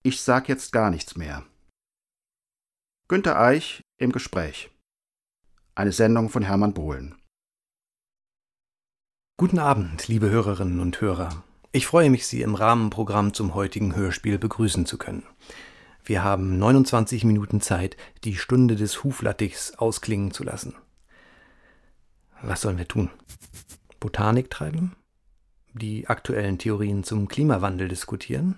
Ich sag jetzt gar nichts mehr. Günter Eich im Gespräch. Eine Sendung von Hermann Bohlen. Guten Abend, liebe Hörerinnen und Hörer. Ich freue mich, Sie im Rahmenprogramm zum heutigen Hörspiel begrüßen zu können. Wir haben 29 Minuten Zeit, die Stunde des Huflattichs ausklingen zu lassen. Was sollen wir tun? Botanik treiben? Die aktuellen Theorien zum Klimawandel diskutieren?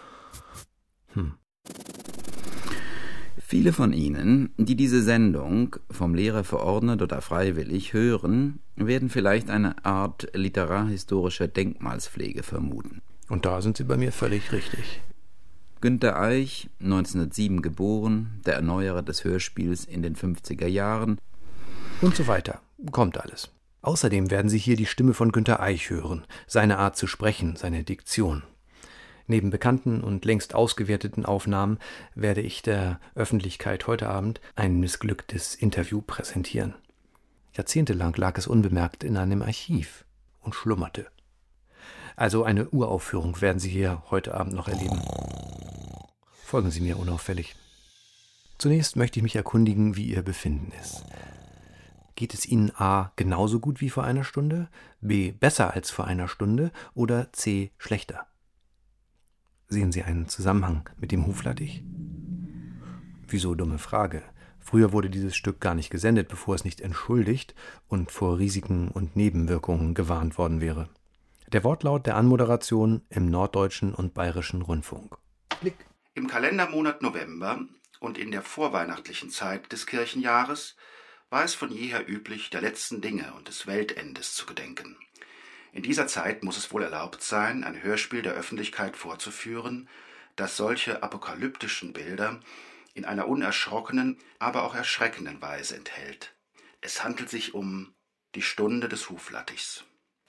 Viele von Ihnen, die diese Sendung, vom Lehrer verordnet oder freiwillig, hören, werden vielleicht eine Art literarhistorischer Denkmalspflege vermuten. Und da sind Sie bei mir völlig richtig. Günter Eich, 1907 geboren, der Erneuerer des Hörspiels in den 50er Jahren. Und so weiter. Kommt alles. Außerdem werden Sie hier die Stimme von Günter Eich hören, seine Art zu sprechen, seine Diktion. Neben bekannten und längst ausgewerteten Aufnahmen werde ich der Öffentlichkeit heute Abend ein missglücktes Interview präsentieren. Jahrzehntelang lag es unbemerkt in einem Archiv und schlummerte. Also eine Uraufführung werden Sie hier heute Abend noch erleben. Folgen Sie mir unauffällig. Zunächst möchte ich mich erkundigen, wie Ihr Befinden ist. Geht es Ihnen A. genauso gut wie vor einer Stunde, B. besser als vor einer Stunde oder C. schlechter? Sehen Sie einen Zusammenhang mit dem Huflattich? Wieso dumme Frage? Früher wurde dieses Stück gar nicht gesendet, bevor es nicht entschuldigt und vor Risiken und Nebenwirkungen gewarnt worden wäre. Der Wortlaut der Anmoderation im Norddeutschen und Bayerischen Rundfunk. Blick. Im Kalendermonat November und in der vorweihnachtlichen Zeit des Kirchenjahres war es von jeher üblich, der letzten Dinge und des Weltendes zu gedenken. In dieser Zeit muss es wohl erlaubt sein, ein Hörspiel der Öffentlichkeit vorzuführen, das solche apokalyptischen Bilder in einer unerschrockenen, aber auch erschreckenden Weise enthält. Es handelt sich um die Stunde des Huflattichs.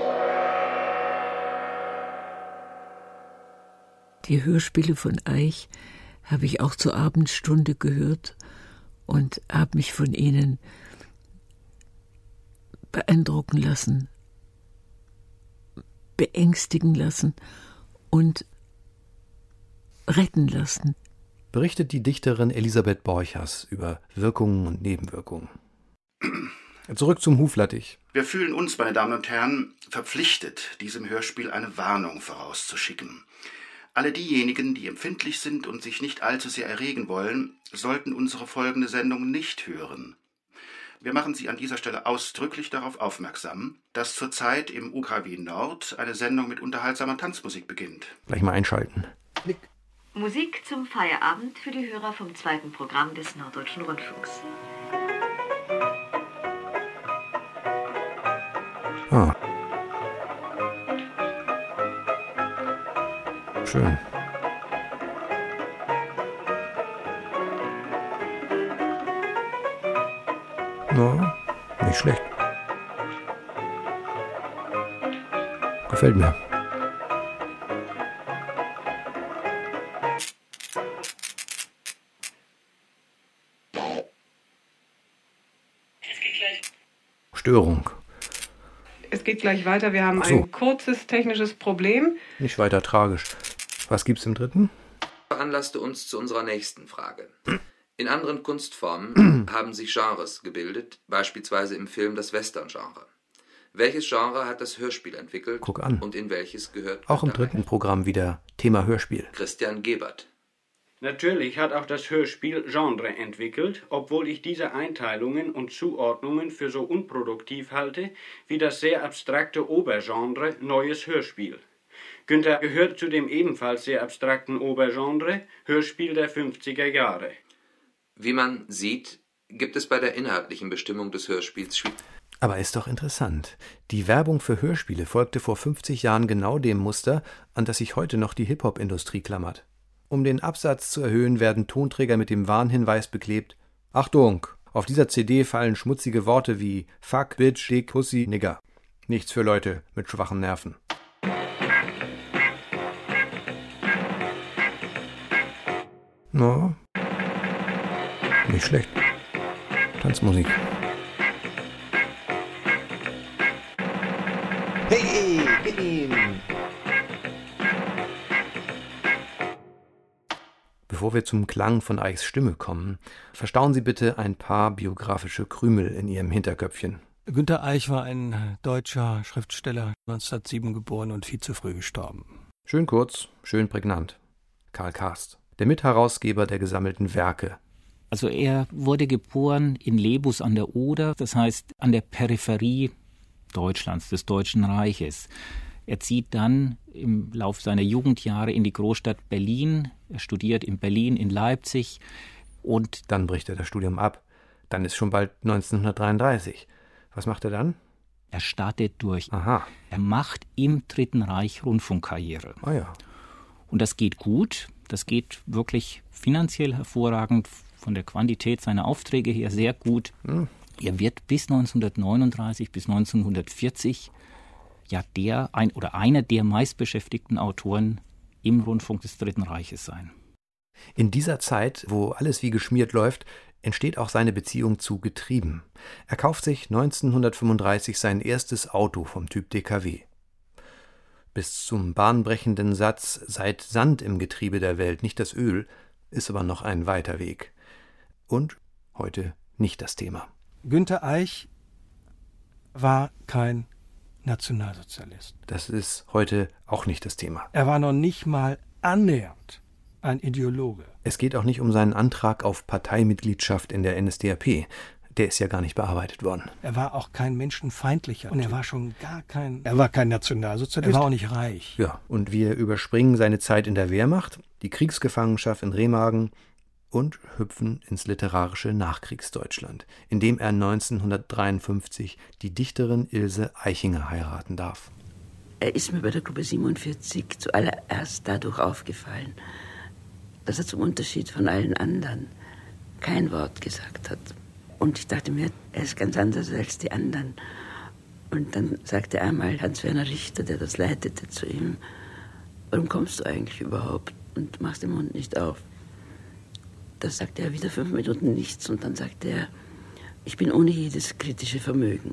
Die Hörspiele von Eich habe ich auch zur Abendstunde gehört und habe mich von ihnen beeindrucken lassen, beängstigen lassen und retten lassen. Berichtet die Dichterin Elisabeth Borchers über Wirkungen und Nebenwirkungen. Zurück zum Huflattich. Wir fühlen uns, meine Damen und Herren, verpflichtet, diesem Hörspiel eine Warnung vorauszuschicken. Alle diejenigen, die empfindlich sind und sich nicht allzu sehr erregen wollen, sollten unsere folgende Sendung nicht hören. Wir machen Sie an dieser Stelle ausdrücklich darauf aufmerksam, dass zurzeit im UKW Nord eine Sendung mit unterhaltsamer Tanzmusik beginnt. Gleich mal einschalten. Klick. Musik zum Feierabend für die Hörer vom zweiten Programm des Norddeutschen Rundfunks. Ah. Schön. Na, nicht schlecht. Gefällt mir. Störung. Es geht gleich weiter. Wir haben ein kurzes technisches Problem. Nicht weiter tragisch. Was gibt's im dritten? Veranlasste uns zu unserer nächsten Frage. In anderen Kunstformen haben sich Genres gebildet, beispielsweise im Film das Western-Genre. Welches Genre hat das Hörspiel entwickelt? Guck an. Und in welches gehört auch im dritten Programm wieder Thema Hörspiel. Christian Gebert. Natürlich hat auch das Hörspiel Genre entwickelt, obwohl ich diese Einteilungen und Zuordnungen für so unproduktiv halte, wie das sehr abstrakte Obergenre Neues Hörspiel. Günter gehört zu dem ebenfalls sehr abstrakten Obergenre Hörspiel der 50er Jahre. Wie man sieht, gibt es bei der inhaltlichen Bestimmung des Hörspiels Aber ist doch interessant. Die Werbung für Hörspiele folgte vor 50 Jahren genau dem Muster, an das sich heute noch die Hip-Hop-Industrie klammert. Um den Absatz zu erhöhen, werden Tonträger mit dem Warnhinweis beklebt: Achtung, auf dieser CD fallen schmutzige Worte wie Fuck, Bitch, Dick, Pussy, Nigger. Nichts für Leute mit schwachen Nerven. Na, nicht schlecht. Tanzmusik. Hey, gib ihm! Bevor wir zum Klang von Eichs Stimme kommen, verstauen Sie bitte ein paar biografische Krümel in Ihrem Hinterköpfchen. Günter Eich war ein deutscher Schriftsteller, 1907 geboren und viel zu früh gestorben. Schön kurz, schön prägnant. Karl Karst, der Mitherausgeber der gesammelten Werke. Also er wurde geboren in Lebus an der Oder, das heißt an der Peripherie Deutschlands, des Deutschen Reiches. Er zieht dann im Laufe seiner Jugendjahre in die Großstadt Berlin. Er studiert in Berlin, in Leipzig und dann bricht er das Studium ab. Dann ist schon bald 1933. Was macht er dann? Er startet durch. Aha. Er macht im Dritten Reich Rundfunkkarriere. Ah ja. Und das geht gut. Das geht wirklich finanziell hervorragend, von der Quantität seiner Aufträge her sehr gut. Er wird bis 1939, bis 1940 ja einer der meistbeschäftigten Autoren im Rundfunk des Dritten Reiches sein. In dieser Zeit, wo alles wie geschmiert läuft, entsteht auch seine Beziehung zu Getrieben. Er kauft sich 1935 sein erstes Auto vom Typ DKW. Bis zum bahnbrechenden Satz „Seid Sand im Getriebe der Welt, nicht das Öl", ist aber noch ein weiter Weg. Und heute nicht das Thema. Günter Eich war kein Nationalsozialist. Das ist heute auch nicht das Thema. Er war noch nicht mal annähernd ein Ideologe. Es geht auch nicht um seinen Antrag auf Parteimitgliedschaft in der NSDAP. Der ist ja gar nicht bearbeitet worden. Er war auch kein menschenfeindlicher. Und er war kein Nationalsozialist. Er war auch nicht reich. Ja, und wir überspringen seine Zeit in der Wehrmacht, die Kriegsgefangenschaft in Remagen und hüpfen ins literarische Nachkriegsdeutschland, in dem er 1953 die Dichterin Ilse Aichinger heiraten darf. Er ist mir bei der Gruppe 47 zuallererst dadurch aufgefallen, dass er zum Unterschied von allen anderen kein Wort gesagt hat. Und ich dachte mir, er ist ganz anders als die anderen. Und dann sagte einmal Hans-Werner Richter, der das leitete, zu ihm: Warum kommst du eigentlich überhaupt und machst den Mund nicht auf? Da sagte er wieder 5 Minuten nichts und dann sagte er: Ich bin ohne jedes kritische Vermögen.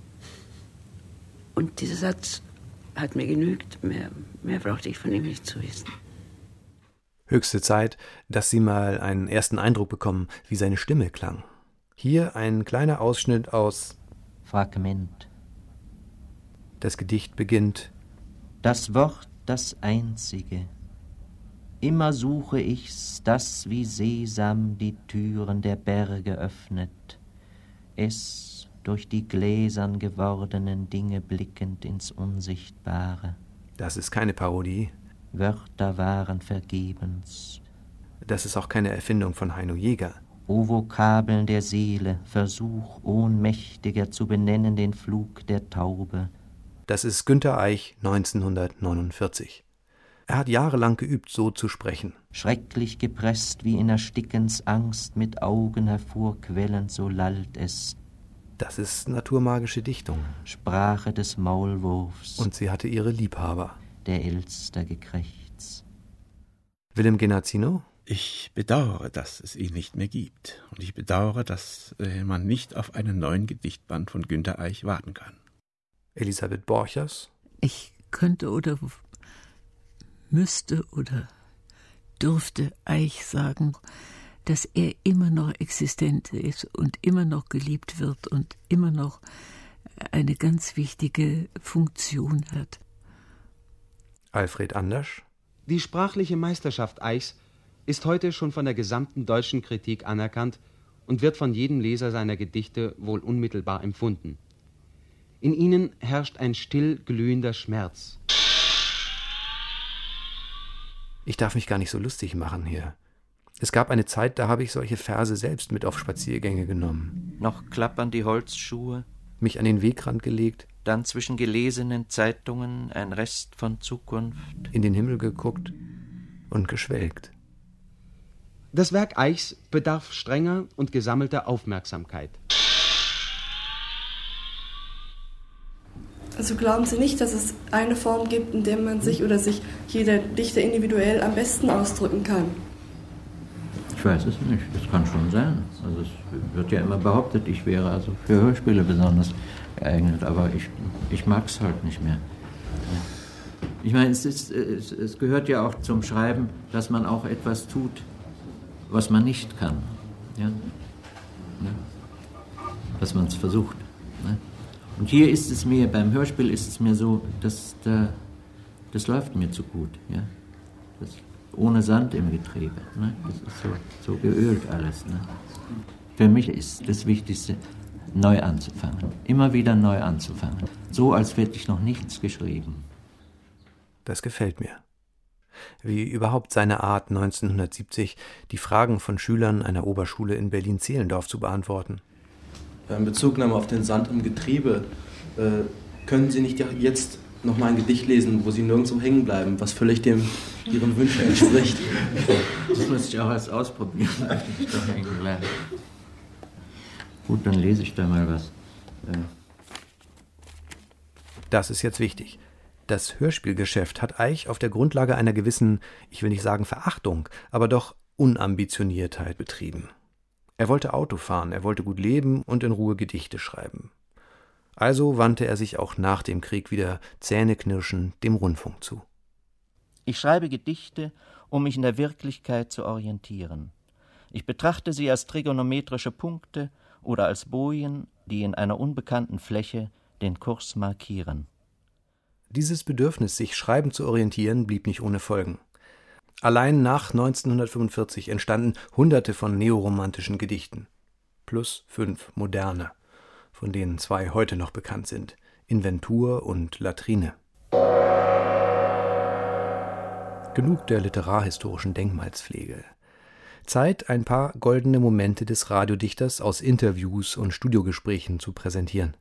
Und dieser Satz hat mir genügt. Mehr brauchte ich von ihm nicht zu wissen. Höchste Zeit, dass Sie mal einen ersten Eindruck bekommen, wie seine Stimme klang. Hier ein kleiner Ausschnitt aus Fragment. Das Gedicht beginnt: Das Wort, das Einzige. Immer suche ich's, das wie Sesam die Türen der Berge öffnet. Es durch die gläsern gewordenen Dinge blickend ins Unsichtbare. Das ist keine Parodie. Wörter waren vergebens. Das ist auch keine Erfindung von Heino Jäger. O Vokabeln der Seele, Versuch ohnmächtiger zu benennen den Flug der Taube. Das ist Günter Eich 1949. Er hat jahrelang geübt, so zu sprechen. Schrecklich gepresst wie in Erstickens Angst, mit Augen hervorquellend, so lallt es. Das ist naturmagische Dichtung. Sprache des Maulwurfs. Und sie hatte ihre Liebhaber. Der Elstergekrächz. Willem Genazzino? Ich bedauere, dass es ihn nicht mehr gibt. Und ich bedauere, dass man nicht auf einen neuen Gedichtband von Günter Eich warten kann. Elisabeth Borchers? Ich könnte oder müsste oder dürfte Eich sagen, dass er immer noch existent ist und immer noch geliebt wird und immer noch eine ganz wichtige Funktion hat. Alfred Anders? Die sprachliche Meisterschaft Eichs ist heute schon von der gesamten deutschen Kritik anerkannt und wird von jedem Leser seiner Gedichte wohl unmittelbar empfunden. In ihnen herrscht ein still glühender Schmerz. Ich darf mich gar nicht so lustig machen hier. Es gab eine Zeit, da habe ich solche Verse selbst mit auf Spaziergänge genommen. Noch klappern die Holzschuhe. Mich an den Wegrand gelegt. Dann zwischen gelesenen Zeitungen ein Rest von Zukunft. In den Himmel geguckt und geschwelgt. Das Werk Eichs bedarf strenger und gesammelter Aufmerksamkeit. Also glauben Sie nicht, dass es eine Form gibt, in der man sich oder sich jeder Dichter individuell am besten ausdrücken kann? Ich weiß es nicht, das kann schon sein. Also es wird ja immer behauptet, ich wäre also für Hörspiele besonders geeignet, aber ich mag es halt nicht mehr. Ich meine, es gehört ja auch zum Schreiben, dass man auch etwas tut, was man nicht kann. Ja? Dass man es versucht. Ne? Und hier ist es mir, beim Hörspiel ist es mir so, dass das läuft mir zu gut. Ja? Das, ohne Sand im Getriebe. Ne? Das ist so geölt alles. Ne? Für mich ist das Wichtigste, neu anzufangen. Immer wieder neu anzufangen. So, als hätte ich noch nichts geschrieben. Das gefällt mir. Wie überhaupt seine Art, 1970 die Fragen von Schülern einer Oberschule in Berlin-Zehlendorf zu beantworten. In Bezugnahme auf den Sand im Getriebe, können Sie nicht jetzt noch mal ein Gedicht lesen, wo Sie nirgendwo hängen bleiben, was völlig Ihren Wünschen entspricht? Das muss ich auch erst ausprobieren, dass ich da hängen bleibe. Gut, dann lese ich da mal was. Das ist jetzt wichtig. Das Hörspielgeschäft hat Eich auf der Grundlage einer gewissen, ich will nicht sagen Verachtung, aber doch Unambitioniertheit betrieben. Er wollte Auto fahren, er wollte gut leben und in Ruhe Gedichte schreiben. Also wandte er sich auch nach dem Krieg wieder zähneknirschend dem Rundfunk zu. Ich schreibe Gedichte, um mich in der Wirklichkeit zu orientieren. Ich betrachte sie als trigonometrische Punkte oder als Bojen, die in einer unbekannten Fläche den Kurs markieren. Dieses Bedürfnis, sich schreibend zu orientieren, blieb nicht ohne Folgen. Allein nach 1945 entstanden Hunderte von neoromantischen Gedichten. Plus 5 moderne, von denen 2 heute noch bekannt sind: Inventur und Latrine. Genug der literarhistorischen Denkmalspflege. Zeit, ein paar goldene Momente des Radiodichters aus Interviews und Studiogesprächen zu präsentieren.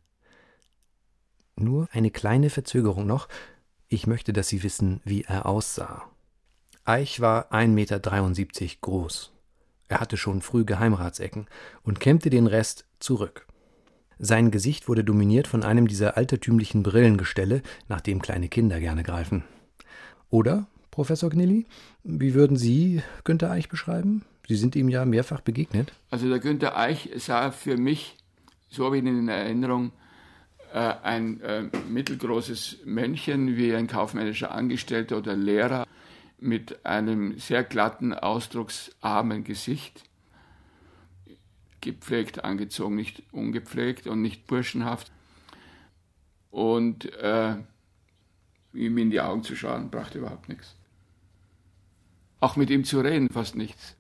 Nur eine kleine Verzögerung noch. Ich möchte, dass Sie wissen, wie er aussah. Eich war 1,73 Meter groß. Er hatte schon früh Geheimratsecken und kämmte den Rest zurück. Sein Gesicht wurde dominiert von einem dieser altertümlichen Brillengestelle, nach dem kleine Kinder gerne greifen. Oder, Professor Gnilli, wie würden Sie Günter Eich beschreiben? Sie sind ihm ja mehrfach begegnet. Also der Günter Eich sah für mich, so habe ich ihn in Erinnerung, ein mittelgroßes Männchen wie ein kaufmännischer Angestellter oder Lehrer mit einem sehr glatten, ausdrucksarmen Gesicht, gepflegt angezogen, nicht ungepflegt und nicht burschenhaft. Und ihm in die Augen zu schauen, brachte überhaupt nichts. Auch mit ihm zu reden, fast nichts.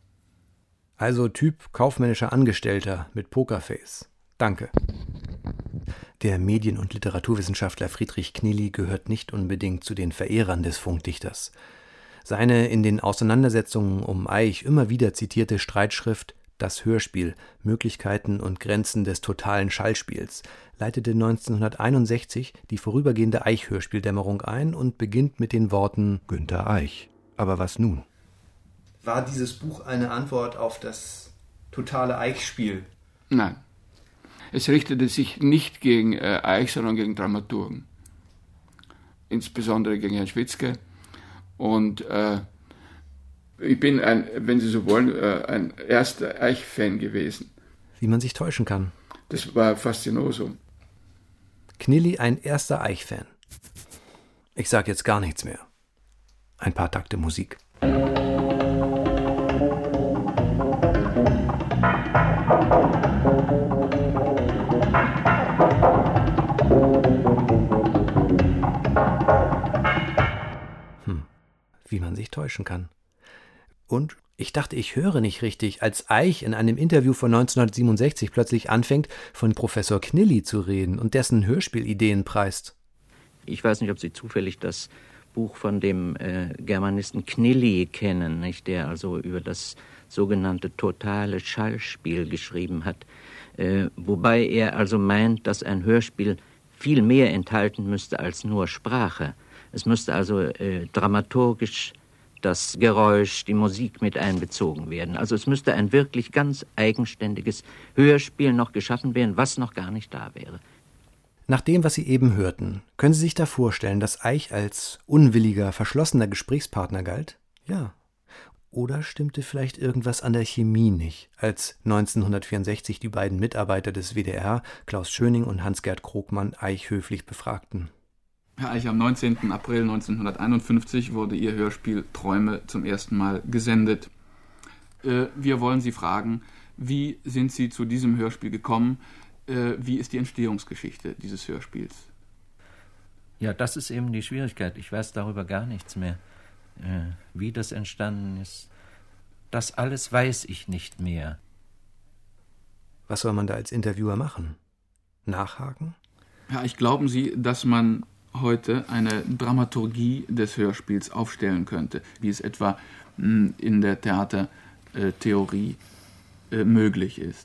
Also Typ kaufmännischer Angestellter mit Pokerface. Danke. Der Medien- und Literaturwissenschaftler Friedrich Gnilli gehört nicht unbedingt zu den Verehrern des Funkdichters. Seine in den Auseinandersetzungen um Eich immer wieder zitierte Streitschrift »Das Hörspiel – Möglichkeiten und Grenzen des totalen Schallspiels« leitete 1961 die vorübergehende Eich-Hörspieldämmerung ein und beginnt mit den Worten »Günter Eich. Aber was nun?« War dieses Buch eine Antwort auf das totale Eich-Spiel? Nein. Es richtete sich nicht gegen Eich, sondern gegen Dramaturgen. Insbesondere gegen Herrn Schwitzke. Und ich bin, wenn Sie so wollen, ein erster Eich-Fan gewesen. Wie man sich täuschen kann. Das war Faszinosum. Gnilli ein erster Eich-Fan. Ich sag jetzt gar nichts mehr. Ein paar Takte Musik. Wie man sich täuschen kann. Und ich dachte, ich höre nicht richtig, als Eich in einem Interview von 1967 plötzlich anfängt, von Professor Gnilli zu reden und dessen Hörspielideen preist. Ich weiß nicht, ob Sie zufällig das Buch von dem Germanisten Gnilli kennen, nicht, der also über das sogenannte totale Schallspiel geschrieben hat, wobei er also meint, dass ein Hörspiel viel mehr enthalten müsste als nur Sprache. Es müsste also dramaturgisch das Geräusch, die Musik mit einbezogen werden. Also es müsste ein wirklich ganz eigenständiges Hörspiel noch geschaffen werden, was noch gar nicht da wäre. Nach dem, was Sie eben hörten, können Sie sich da vorstellen, dass Eich als unwilliger, verschlossener Gesprächspartner galt? Ja. Oder stimmte vielleicht irgendwas an der Chemie nicht, als 1964 die beiden Mitarbeiter des WDR, Klaus Schöning und Hans-Gerd Krogmann, Eich höflich befragten? Herr Eich, am 19. April 1951 wurde Ihr Hörspiel Träume zum ersten Mal gesendet. Wir wollen Sie fragen, wie sind Sie zu diesem Hörspiel gekommen? Wie ist die Entstehungsgeschichte dieses Hörspiels? Ja, das ist eben die Schwierigkeit. Ich weiß darüber gar nichts mehr. Wie das entstanden ist, das alles weiß ich nicht mehr. Was soll man da als Interviewer machen? Nachhaken? Ja, glauben Sie, dass man heute eine Dramaturgie des Hörspiels aufstellen könnte, wie es etwa in der Theatertheorie möglich ist?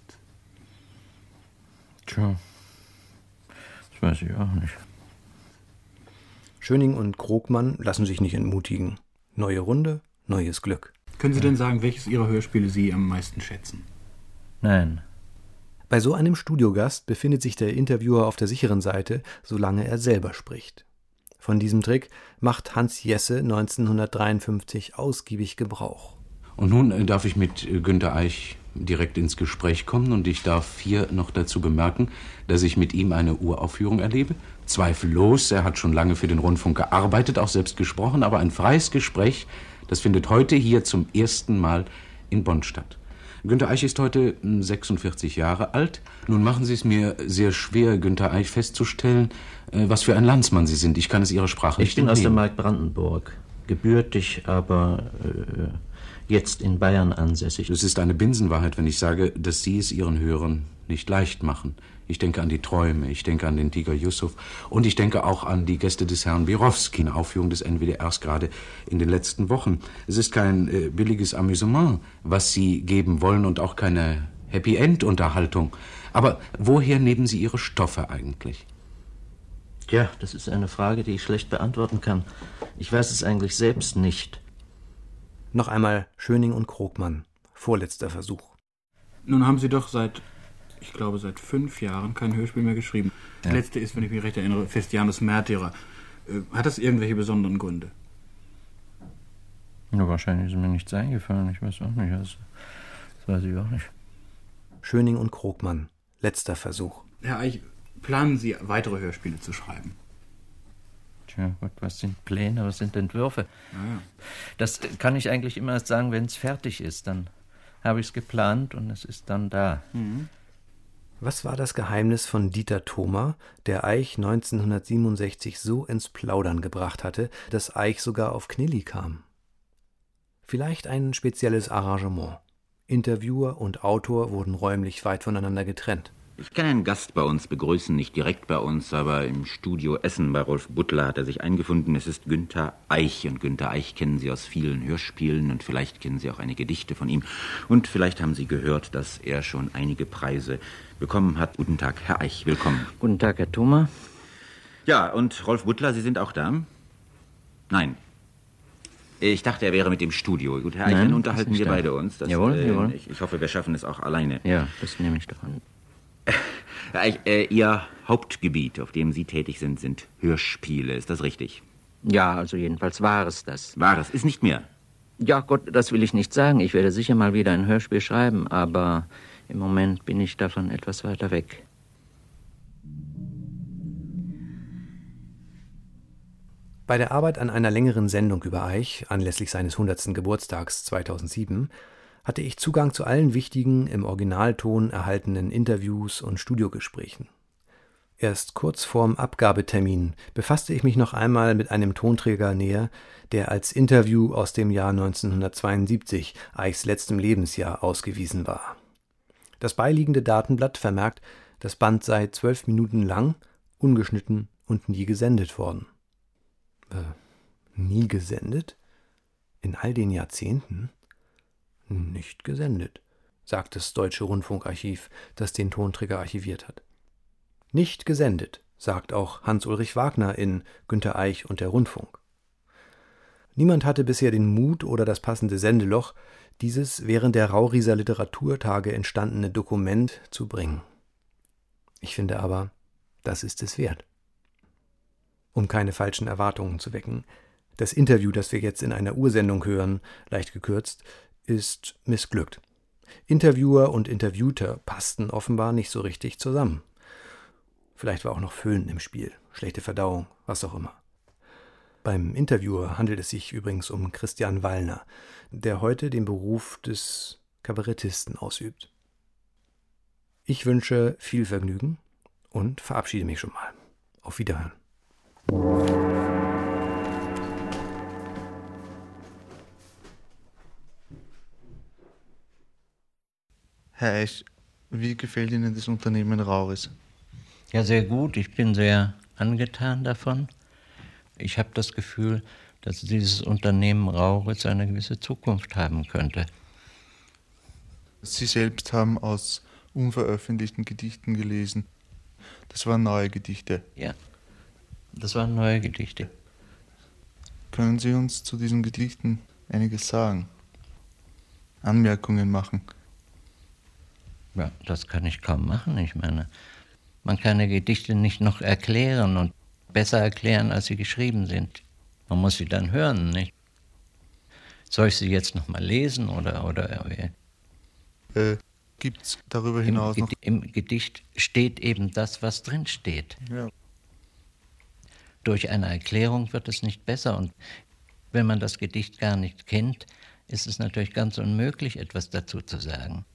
Tja, das weiß ich auch nicht. Schöning und Krogmann lassen sich nicht entmutigen. Neue Runde, neues Glück. Können Sie denn sagen, welches Ihrer Hörspiele Sie am meisten schätzen? Nein. Bei so einem Studiogast befindet sich der Interviewer auf der sicheren Seite, solange er selber spricht. Von diesem Trick macht Hans Jesse 1953 ausgiebig Gebrauch. Und nun darf ich mit Günter Eich direkt ins Gespräch kommen und ich darf hier noch dazu bemerken, dass ich mit ihm eine Uraufführung erlebe. Zweifellos, er hat schon lange für den Rundfunk gearbeitet, auch selbst gesprochen, aber ein freies Gespräch, das findet heute hier zum ersten Mal in Bonn statt. Günter Eich ist heute 46 Jahre alt. Nun machen Sie es mir sehr schwer, Günter Eich festzustellen, was für ein Landsmann Sie sind. Ich kann es Ihrer Sprache nicht entnehmen. Ich bin aus der Mark Brandenburg, gebürtig, aber jetzt in Bayern ansässig. Es ist eine Binsenwahrheit, wenn ich sage, dass Sie es Ihren Hörern nicht leicht machen. Ich denke an die Träume, ich denke an den Tiger Yusuf und ich denke auch an die Gäste des Herrn Birowski, eine Aufführung des NWDRs gerade in den letzten Wochen. Es ist kein billiges Amüsement, was Sie geben wollen und auch keine Happy-End-Unterhaltung. Aber woher nehmen Sie Ihre Stoffe eigentlich? Ja, das ist eine Frage, die ich schlecht beantworten kann. Ich weiß es eigentlich selbst nicht. Noch einmal Schöning und Krogmann. Vorletzter Versuch. Nun haben Sie doch seit 5 Jahren kein Hörspiel mehr geschrieben. Ja. Das letzte ist, wenn ich mich recht erinnere, Festianus Märtyrer. Hat das irgendwelche besonderen Gründe? Ja, wahrscheinlich ist mir nichts eingefallen. Ich weiß auch nicht. Das weiß ich auch nicht. Schöning und Krogmann. Letzter Versuch. Herr Eich, planen Sie, weitere Hörspiele zu schreiben? Tja, was sind Pläne, was sind Entwürfe? Ja. Das kann ich eigentlich immer erst sagen, wenn es fertig ist. Dann habe ich es geplant und es ist dann da. Mhm. Was war das Geheimnis von Dieter Thoma, der Eich 1967 so ins Plaudern gebracht hatte, dass Eich sogar auf Knilli kam? Vielleicht ein spezielles Arrangement. Interviewer und Autor wurden räumlich weit voneinander getrennt. Ich kann einen Gast bei uns begrüßen, nicht direkt bei uns, aber im Studio Essen bei Rolf Butler hat er sich eingefunden. Es ist Günter Eich und Günter Eich kennen Sie aus vielen Hörspielen und vielleicht kennen Sie auch einige Gedichte von ihm. Und vielleicht haben Sie gehört, dass er schon einige Preise bekommen hat. Guten Tag, Herr Eich, willkommen. Guten Tag, Herr Thoma. Ja, und Rolf Butler, Sie sind auch da? Nein. Ich dachte, er wäre mit dem Studio. Gut, Herr Eich, dann unterhalten wir beide uns. Jawohl. Ich hoffe, wir schaffen es auch alleine. Ja, das nehme ich doch an. Herr Eich, Ihr Hauptgebiet, auf dem Sie tätig sind, sind Hörspiele. Ist das richtig? Ja, also jedenfalls war es das. War es? Ist nicht mehr? Ja, Gott, das will ich nicht sagen. Ich werde sicher mal wieder ein Hörspiel schreiben, aber im Moment bin ich davon etwas weiter weg. Bei der Arbeit an einer längeren Sendung über Eich, anlässlich seines 100. Geburtstags 2007, hatte ich Zugang zu allen wichtigen, im Originalton erhaltenen Interviews und Studiogesprächen. Erst kurz vorm Abgabetermin befasste ich mich noch einmal mit einem Tonträger näher, der als Interview aus dem Jahr 1972, Eichs letztem Lebensjahr, ausgewiesen war. Das beiliegende Datenblatt vermerkt, das Band sei 12 Minuten lang, ungeschnitten und nie gesendet worden. Nie gesendet? In all den Jahrzehnten? Nicht gesendet, sagt das Deutsche Rundfunkarchiv, das den Tonträger archiviert hat. Nicht gesendet, sagt auch Hans-Ulrich Wagner in Günter Eich und der Rundfunk. Niemand hatte bisher den Mut oder das passende Sendeloch, dieses während der Raurieser Literaturtage entstandene Dokument zu bringen. Ich finde aber, das ist es wert. Um keine falschen Erwartungen zu wecken, das Interview, das wir jetzt in einer Ursendung hören, leicht gekürzt, ist missglückt. Interviewer und Interviewter passten offenbar nicht so richtig zusammen. Vielleicht war auch noch Föhn im Spiel, schlechte Verdauung, was auch immer. Beim Interviewer handelt es sich übrigens um Christian Wallner, der heute den Beruf des Kabarettisten ausübt. Ich wünsche viel Vergnügen und verabschiede mich schon mal. Auf Wiederhören. Herr Eich, wie gefällt Ihnen das Unternehmen Rauris? Ja, sehr gut. Ich bin sehr angetan davon. Ich habe das Gefühl, dass dieses Unternehmen Rauris eine gewisse Zukunft haben könnte. Sie selbst haben aus unveröffentlichten Gedichten gelesen. Das waren neue Gedichte. Ja, das waren neue Gedichte. Können Sie uns zu diesen Gedichten einiges sagen? Anmerkungen machen? Ja, das kann ich kaum machen. Ich meine, man kann die Gedichte nicht noch erklären und besser erklären, als sie geschrieben sind. Man muss sie dann hören, nicht? Soll ich sie jetzt noch mal lesen oder gibt es darüber hinaus noch... Im Gedicht steht eben das, was drin steht. Ja. Durch eine Erklärung wird es nicht besser. Und wenn man das Gedicht gar nicht kennt, ist es natürlich ganz unmöglich, etwas dazu zu sagen.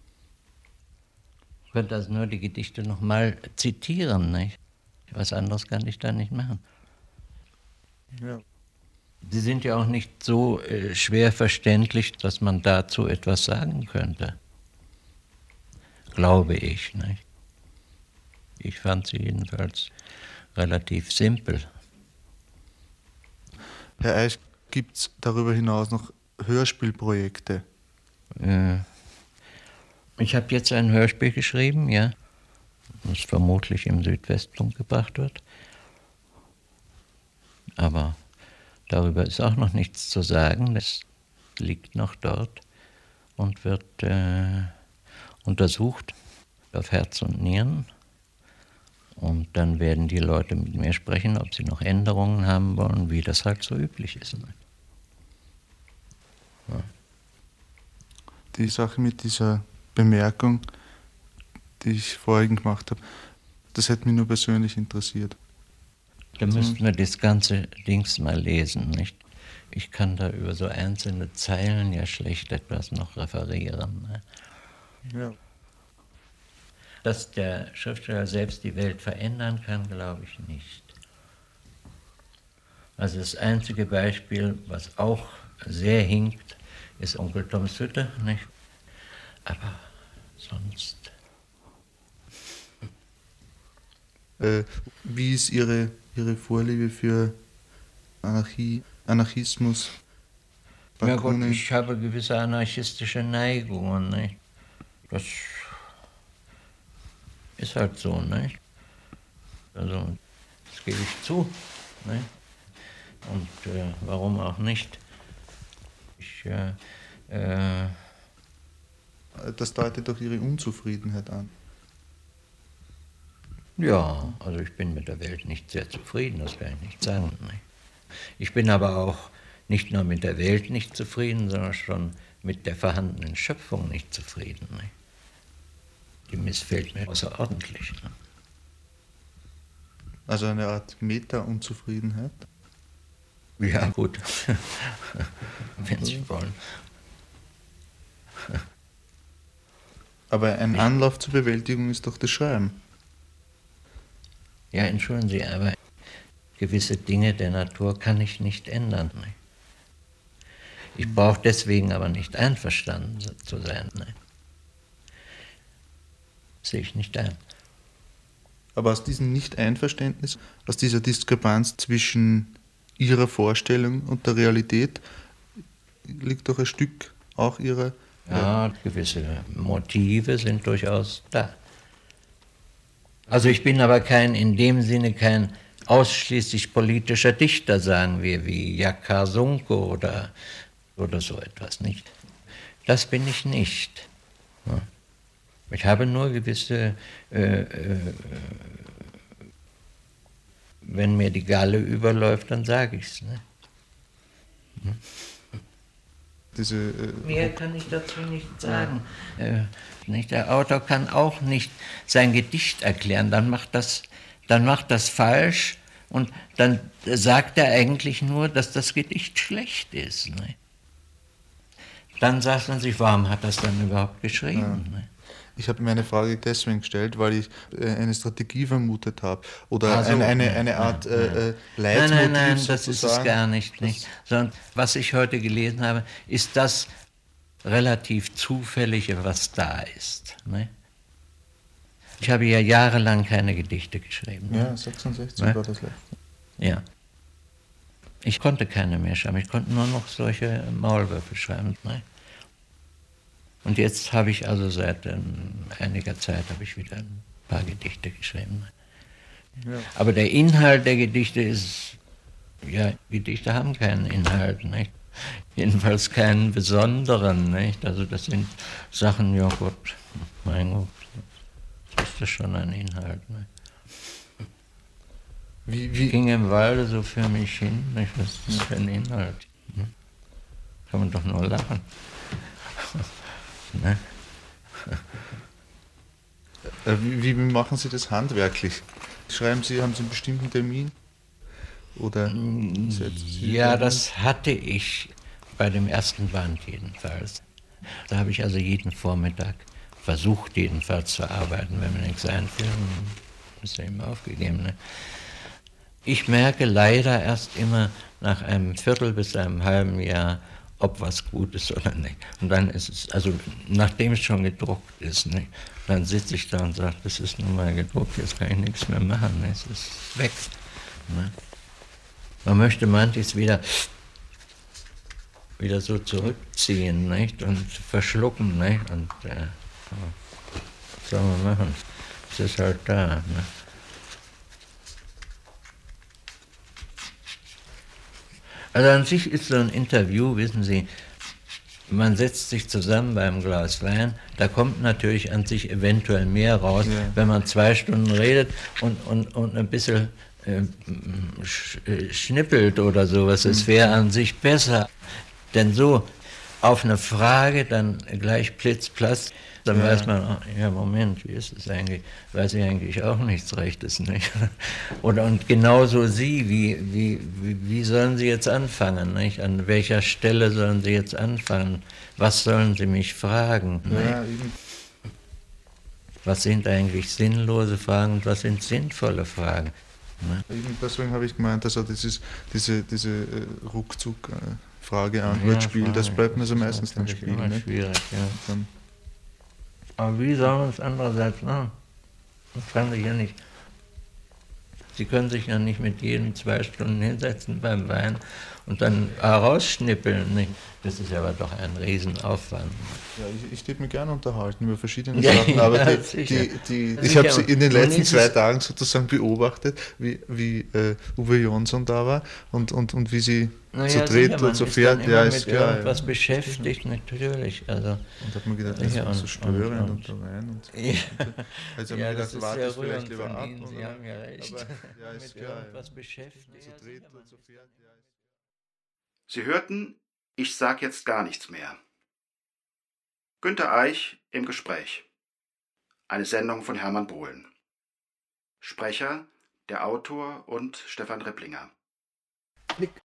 Ich könnte also nur die Gedichte noch mal zitieren, nicht? Was anderes kann ich da nicht machen. Ja. Sie sind ja auch nicht so schwer verständlich, dass man dazu etwas sagen könnte. Glaube ich, nicht? Ich fand sie jedenfalls relativ simpel. Herr Eich, gibt es darüber hinaus noch Hörspielprojekte? Ich habe jetzt ein Hörspiel geschrieben, ja, das vermutlich im Südwestfunk gebracht wird. Aber darüber ist auch noch nichts zu sagen. Das liegt noch dort und wird untersucht auf Herz und Nieren. Und dann werden die Leute mit mir sprechen, ob sie noch Änderungen haben wollen, wie das halt so üblich ist. Ja. Die Sache mit dieser Bemerkung, die ich vorhin gemacht habe, das hätte mich nur persönlich interessiert. Da müssten wir das ganze Dings mal lesen, nicht? Ich kann da über so einzelne Zeilen ja schlecht etwas noch referieren. Ne? Ja. Dass der Schriftsteller selbst die Welt verändern kann, glaube ich nicht. Also das einzige Beispiel, was auch sehr hinkt, ist Onkel Toms Hütte, nicht? Aber sonst... Wie ist Ihre Vorliebe für Anarchismus? Ja gut, ich habe gewisse anarchistische Neigungen, nicht? Das ist halt so, nicht? Also, das gebe ich zu, nicht? Und warum auch nicht? Das deutet doch Ihre Unzufriedenheit an. Ja, also ich bin mit der Welt nicht sehr zufrieden, das kann ich nicht sagen. Nicht? Ich bin aber auch nicht nur mit der Welt nicht zufrieden, sondern schon mit der vorhandenen Schöpfung nicht zufrieden. Nicht? Die missfällt mir außerordentlich. Ne? Also eine Art Meta-Unzufriedenheit? Ja, gut, wenn Sie wollen. Aber ein Anlauf zur Bewältigung ist doch das Schreiben. Ja, entschuldigen Sie, aber gewisse Dinge der Natur kann ich nicht ändern. Ne? Ich brauche deswegen aber nicht einverstanden zu sein. Ne? Sehe ich nicht ein. Aber aus diesem Nicht-Einverständnis, aus dieser Diskrepanz zwischen Ihrer Vorstellung und der Realität, liegt doch ein Stück auch Ihrer... Ja, gewisse Motive sind durchaus da. Also ich bin aber in dem Sinne kein ausschließlich politischer Dichter, sagen wir, wie Jakar Sunko oder so etwas, nicht? Das bin ich nicht. Ja. Ich habe nur gewisse, wenn mir die Galle überläuft, dann sage ich es. Ne? Hm? Mehr kann ich dazu nicht sagen. Nicht? Der Autor kann auch nicht sein Gedicht erklären, dann macht das falsch und dann sagt er eigentlich nur, dass das Gedicht schlecht ist. Ne? dann sagt man sich, warum hat das dann überhaupt geschrieben? Ja. Ich habe mir eine Frage deswegen gestellt, weil ich eine Strategie vermutet habe oder also, eine Art Leitmotiv. Nein, das ist es gar nicht. Sondern was ich heute gelesen habe, ist das relativ Zufällige, was da ist. Ne? Ich habe ja jahrelang keine Gedichte geschrieben. Ja, 66 war das letzte. Ja. Ich konnte keine mehr schreiben, ich konnte nur noch solche Maulwürfe schreiben. Ne? Und jetzt habe ich also seit einiger Zeit habe ich wieder ein paar Gedichte geschrieben. Ja. Aber der Inhalt der Gedichte ist, ja, Gedichte haben keinen Inhalt, nicht? Jedenfalls keinen besonderen, nicht? Also das sind Sachen, ja Gott, mein Gott, das ist das schon ein Inhalt. Nicht? Ich ging im Walde so für mich hin, nicht? Was ist das für ein Inhalt? Kann man doch nur lachen. Ne? Wie machen Sie das handwerklich? Schreiben Sie, haben Sie einen bestimmten Termin? Oder ja, das hatte ich bei dem ersten Band jedenfalls. Da habe ich also jeden Vormittag versucht, jedenfalls zu arbeiten, wenn mir nichts einfällt. Ist ja immer aufgegeben. Ne? Ich merke leider erst immer nach einem Viertel bis einem halben Jahr, ob was gut ist oder nicht. Und dann ist es, also nachdem es schon gedruckt ist, nicht? Dann sitze ich da und sage, das ist nun mal gedruckt, jetzt kann ich nichts mehr machen, ne? Es ist weg. Ne? Man möchte manches wieder so zurückziehen, nicht? Und verschlucken, nicht? Und was soll man machen? Es ist halt da. Ne? Also an sich ist so ein Interview, wissen Sie, man setzt sich zusammen beim Glas Wein, da kommt natürlich an sich eventuell mehr raus, ja. Wenn man 2 Stunden redet und ein bisschen schnippelt oder sowas. Es wäre an sich besser, denn so auf eine Frage dann gleich blitzplatz, dann weiß man, ja Moment, wie ist es eigentlich? Weiß ich eigentlich auch nichts Rechtes, nicht? Und genauso Sie, wie sollen Sie jetzt anfangen, nicht? An welcher Stelle sollen Sie jetzt anfangen? Was sollen Sie mich fragen? Ja, was sind eigentlich sinnlose Fragen und was sind sinnvolle Fragen? Ne? Deswegen habe ich gemeint, also diese Ruckzuck-Frage an Hörspiel, das bleibt mir so meistens dann spielen. Ne? Schwierig, ja. Aber wie soll man es andererseits machen? Das kann ich ja nicht. Sie können sich ja nicht mit jedem 2 Stunden hinsetzen beim Wein und dann rausschnippeln. Nicht? Das ist aber doch ein Riesenaufwand. Ja, ich würde mich gerne unterhalten über verschiedene Sachen, aber ich habe sie in den letzten 2 Tagen sozusagen beobachtet, wie Uwe Jonsson da war und wie sie zu dritt und so fährt. Ja, ist klar. Irgendwas beschäftigt, natürlich. Also, und hat man gedacht, das ist so störend und da rein. Also mir gedacht, warte es vielleicht lieber ab. Sie haben ja recht. Aber, ja, ist klar. Irgendwas beschäftigt. Zu dritt und so fährt. Sie hörten Ich sag jetzt gar nichts mehr. Günter Eich im Gespräch. Eine Sendung von Hermann Bohlen. Sprecher, der Autor und Stefan Ripplinger.